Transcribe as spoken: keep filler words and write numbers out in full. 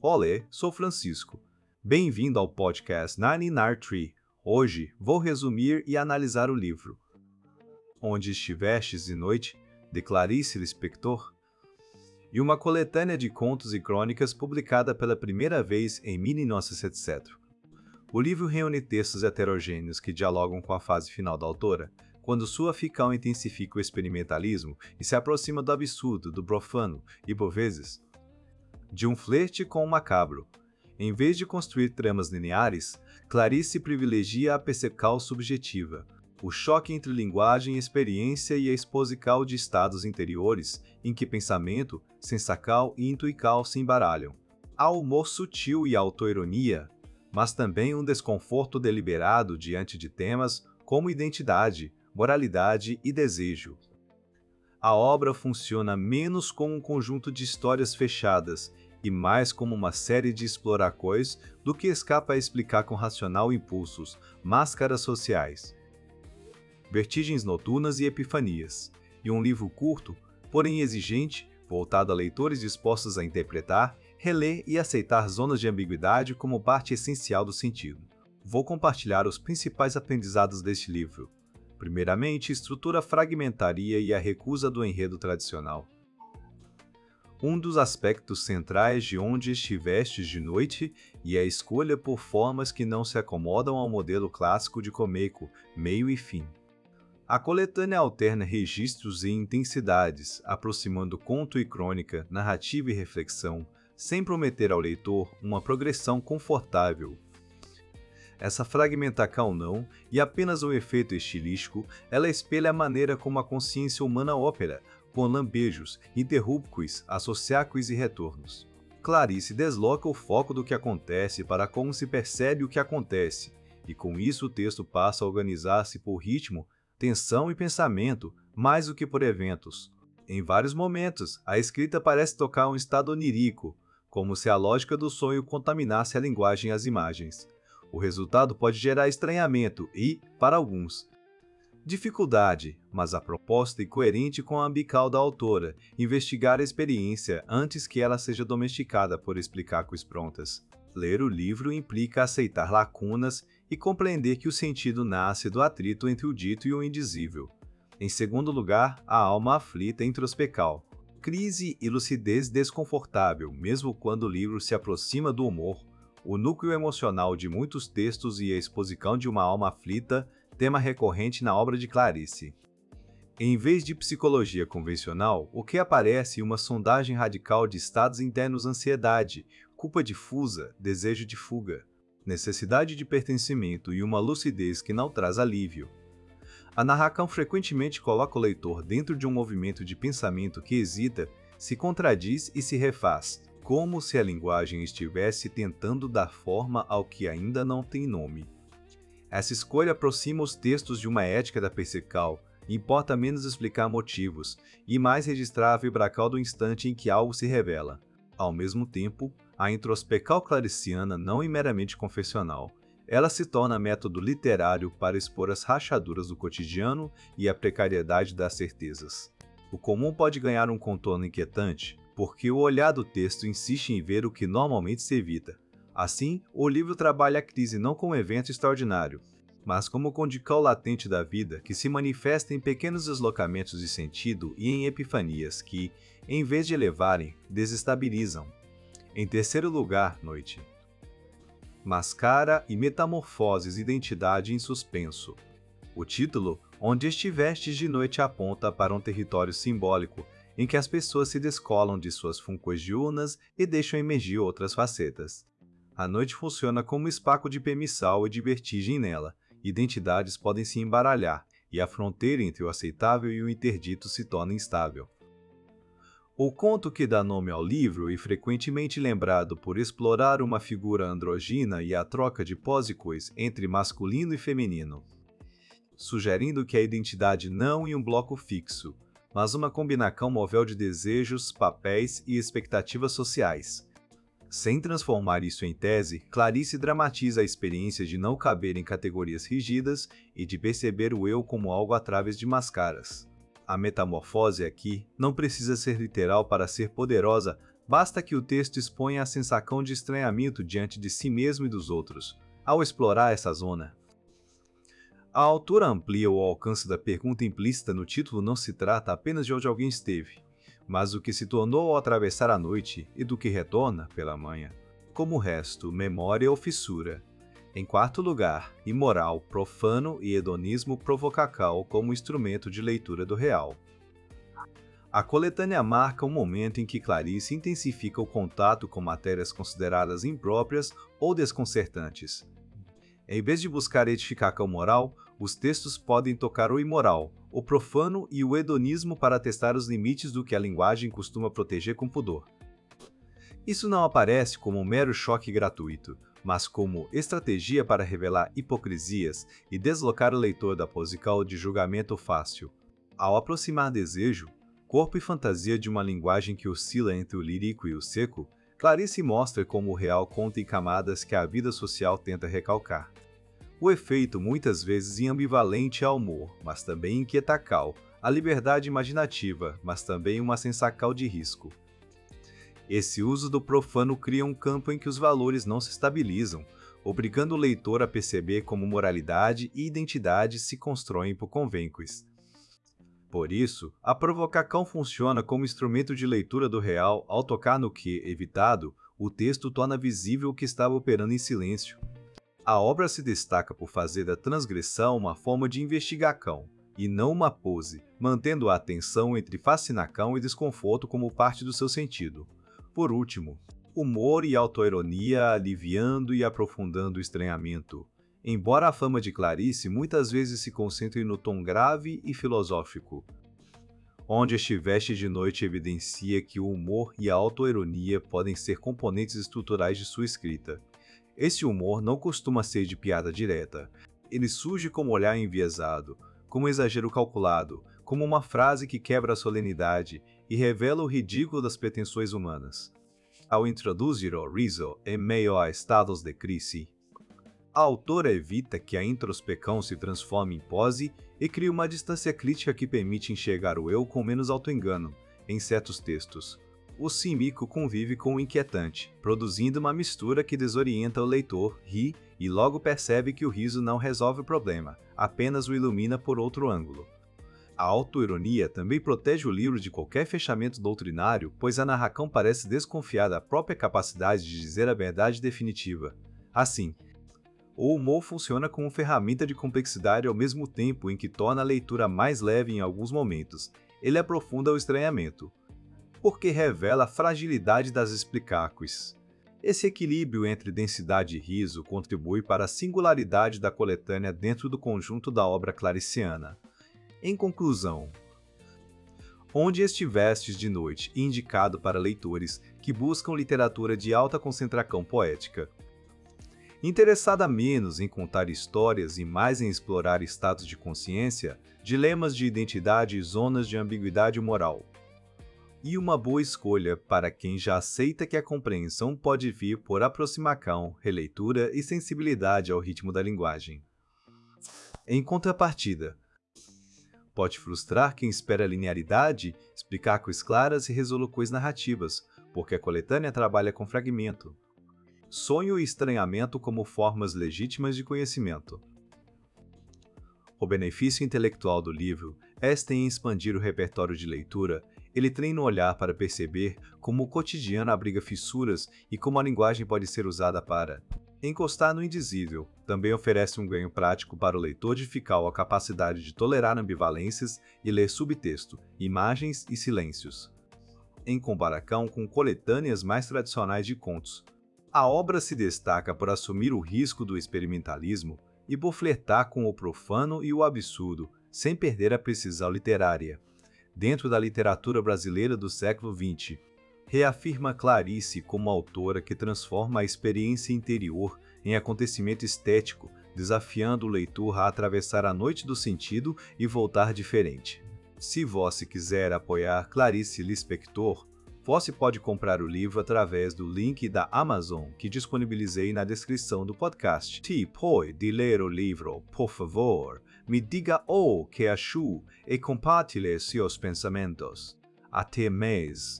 Olê, sou Francisco. Bem-vindo ao podcast noventa e nove Tree. Hoje vou resumir e analisar o livro Onde Estivestes de Noite, de Clarice Lispector, e uma coletânea de contos e crônicas publicada pela primeira vez em mil novecentos e setenta e sete. O livro reúne textos heterogêneos que dialogam com a fase final da autora, quando sua ficção intensifica o experimentalismo e se aproxima do absurdo, do profano e, por vezes, de um flerte com o macabro. Em vez de construir tramas lineares, Clarice privilegia a percepção subjetiva, o choque entre linguagem e experiência e a exposição de estados interiores em que pensamento, sensacal e intuical se embaralham. Há humor sutil e autoironia, mas também um desconforto deliberado diante de temas como identidade, moralidade e desejo. A obra funciona menos como um conjunto de histórias fechadas e mais como uma série de explorações do que escapa a explicar com racional impulsos, máscaras sociais, vertigens noturnas e epifanias, e um livro curto, porém exigente, voltado a leitores dispostos a interpretar, reler e aceitar zonas de ambiguidade como parte essencial do sentido. Vou compartilhar os principais aprendizados deste livro. Primeiramente, estrutura fragmentaria e a recusa do enredo tradicional. Um dos aspectos centrais de Onde Estivestes de Noite é a escolha por formas que não se acomodam ao modelo clássico de começo, meio e fim. A coletânea alterna registros e intensidades, aproximando conto e crônica, narrativa e reflexão, sem prometer ao leitor uma progressão confortável. Essa fragmentação não, e apenas um efeito estilístico, ela espelha a maneira como a consciência humana opera, com lambejos, interruptos, associacos e retornos. Clarice desloca o foco do que acontece para como se percebe o que acontece, e com isso o texto passa a organizar-se por ritmo, tensão e pensamento, mais do que por eventos. Em vários momentos, a escrita parece tocar um estado onírico, como se a lógica do sonho contaminasse a linguagem e as imagens. O resultado pode gerar estranhamento e, para alguns, dificuldade, mas a proposta é coerente com a ambição da autora, investigar a experiência antes que ela seja domesticada por explicações prontas. Ler o livro implica aceitar lacunas e compreender que o sentido nasce do atrito entre o dito e o indizível. Em segundo lugar, a alma aflita e introspectal. Crise e lucidez desconfortável, mesmo quando o livro se aproxima do humor, o núcleo emocional de muitos textos e a exposição de uma alma aflita, tema recorrente na obra de Clarice. Em vez de psicologia convencional, o que aparece é uma sondagem radical de estados internos: ansiedade, culpa difusa, desejo de fuga, necessidade de pertencimento e uma lucidez que não traz alívio. A narração frequentemente coloca o leitor dentro de um movimento de pensamento que hesita, se contradiz e se refaz, como se a linguagem estivesse tentando dar forma ao que ainda não tem nome. Essa escolha aproxima os textos de uma ética da percepção, importa menos explicar motivos, e mais registrar a vibração do instante em que algo se revela. Ao mesmo tempo, a introspecção clariciana não é meramente confessional. Ela se torna método literário para expor as rachaduras do cotidiano e a precariedade das certezas. O comum pode ganhar um contorno inquietante, porque o olhar do texto insiste em ver o que normalmente se evita. Assim, o livro trabalha a crise não como evento extraordinário, mas como condição latente da vida que se manifesta em pequenos deslocamentos de sentido e em epifanias que, em vez de elevarem, desestabilizam. Em terceiro lugar, Noite. Mascara e metamorfoses identidade em suspenso. O título, Onde Estivestes de Noite, aponta para um território simbólico em que as pessoas se descolam de suas funções diurnas e deixam emergir outras facetas. A noite funciona como espaço de permissão e de vertigem nela. Identidades podem se embaralhar, e a fronteira entre o aceitável e o interdito se torna instável. O conto que dá nome ao livro e frequentemente lembrado por explorar uma figura andrógina e a troca de pósicos entre masculino e feminino, sugerindo que a identidade não é um bloco fixo, mas uma combinação móvel de desejos, papéis e expectativas sociais. Sem transformar isso em tese, Clarice dramatiza a experiência de não caber em categorias rígidas e de perceber o eu como algo através de máscaras. A metamorfose aqui não precisa ser literal para ser poderosa, Basta que o texto exponha a sensação de estranhamento diante de si mesmo e dos outros. Ao explorar essa zona, a autora amplia o alcance da pergunta implícita no título. Não se trata apenas de onde alguém esteve, mas do que se tornou ao atravessar a noite e do que retorna pela manhã, como resto, memória ou fissura. Em quarto lugar, imoral, profano e hedonismo provocacal como instrumento de leitura do real. A coletânea marca um momento em que Clarice intensifica o contato com matérias consideradas impróprias ou desconcertantes. Em vez de buscar edificação moral, os textos podem tocar o imoral, o profano e o hedonismo para testar os limites do que a linguagem costuma proteger com pudor. Isso não aparece como um mero choque gratuito, mas como estratégia para revelar hipocrisias e deslocar o leitor da posição de julgamento fácil. Ao aproximar desejo, corpo e fantasia de uma linguagem que oscila entre o lírico e o seco, Clarice mostra como o real conta em camadas que a vida social tenta recalcar. O efeito muitas vezes ambivalente ao humor, mas também inquietacal, a liberdade imaginativa, mas também uma sensacal de risco. Esse uso do profano cria um campo em que os valores não se estabilizam, obrigando o leitor a perceber como moralidade e identidade se constroem por convênios. Por isso, a provocação funciona como instrumento de leitura do real. Ao tocar no que, evitado, o texto torna visível o que estava operando em silêncio. A obra se destaca por fazer da transgressão uma forma de investigação, e não uma pose, mantendo a atenção entre fascinação e desconforto como parte do seu sentido. Por último, humor e autoironia aliviando e aprofundando o estranhamento. Embora a fama de Clarice muitas vezes se concentre no tom grave e filosófico, Onde Estiveste de Noite evidencia que o humor e a autoironia podem ser componentes estruturais de sua escrita. Esse humor não costuma ser de piada direta. Ele surge como olhar enviesado, como exagero calculado, como uma frase que quebra a solenidade e revela o ridículo das pretensões humanas. Ao introduzir o riso em meio a estados de crise, a autora evita que a introspecção se transforme em pose e cria uma distância crítica que permite enxergar o eu com menos autoengano. Em certos textos, o cínico convive com o inquietante, produzindo uma mistura que desorienta o leitor, ri e logo percebe que o riso não resolve o problema, apenas o ilumina por outro ângulo. A autoironia também protege o livro de qualquer fechamento doutrinário, pois a narração parece desconfiar da própria capacidade de dizer a verdade definitiva. Assim, o humor funciona como ferramenta de complexidade ao mesmo tempo em que torna a leitura mais leve em alguns momentos. Ele aprofunda o estranhamento, porque revela a fragilidade das explicações. Esse equilíbrio entre densidade e riso contribui para a singularidade da coletânea dentro do conjunto da obra clariciana. Em conclusão, Onde Estivestes de Noite, indicado para leitores que buscam literatura de alta concentração poética, interessada menos em contar histórias e mais em explorar estados de consciência, dilemas de identidade e zonas de ambiguidade moral. E uma boa escolha para quem já aceita que a compreensão pode vir por aproximação, releitura e sensibilidade ao ritmo da linguagem. Em contrapartida, pode frustrar quem espera linearidade, explicar coisas claras e resoluções narrativas, porque a coletânea trabalha com fragmento. Sonho e estranhamento como formas legítimas de conhecimento. O benefício intelectual do livro está em expandir o repertório de leitura. Ele treina o olhar para perceber como o cotidiano abriga fissuras e como a linguagem pode ser usada para encostar no indizível. Também oferece um ganho prático para o leitor de ficar a capacidade de tolerar ambivalências e ler subtexto, imagens e silêncios. Em comparação com coletâneas mais tradicionais de contos, a obra se destaca por assumir o risco do experimentalismo e por flertar com o profano e o absurdo, sem perder a precisão literária. Dentro da literatura brasileira do século vinte, reafirma Clarice como autora que transforma a experiência interior em acontecimento estético, desafiando o leitor a atravessar a noite do sentido e voltar diferente. Se você quiser apoiar Clarice Lispector, você pode comprar o livro através do link da Amazon que disponibilizei na descrição do podcast. Depois de ler o livro, por favor, me diga o que achou e compartilhe seus pensamentos. Até mais!